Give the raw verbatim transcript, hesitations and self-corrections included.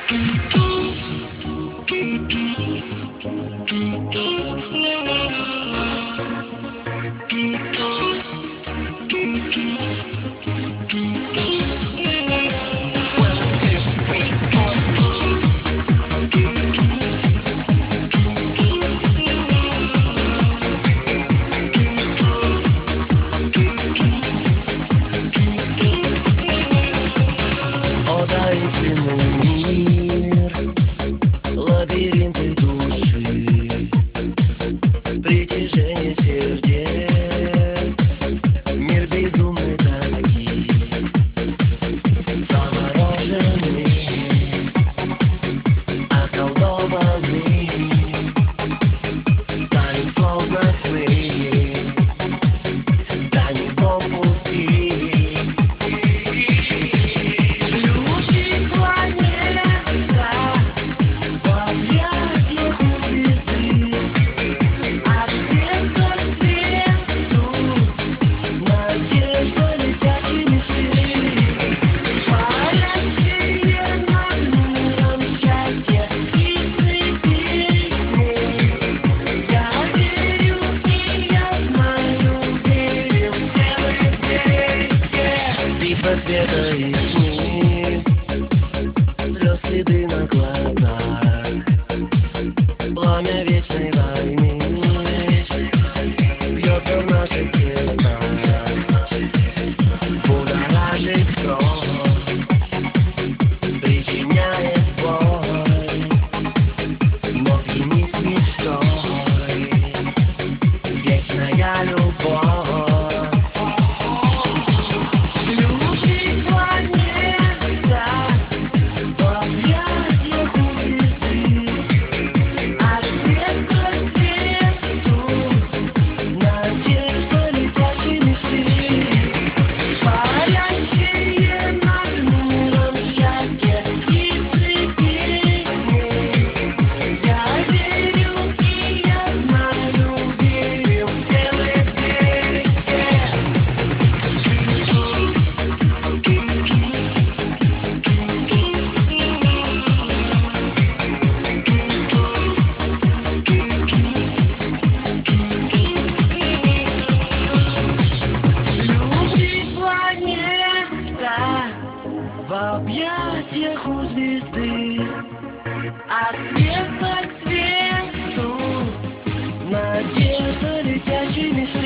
О, таинственный мир, лабиринты души, притяжение сердец, мир безумной тоски, замороженный, околдованный, станет словно сны, до него пути. Битва света и тьмы, слез следы на глазах, пламя вечной войны бьется в наших сердцах, будоражит кровь, причиняет боль, но пьянит мечтой вечная любовь. В объятиях у звезды, от света к свету, надежда летящей мечты.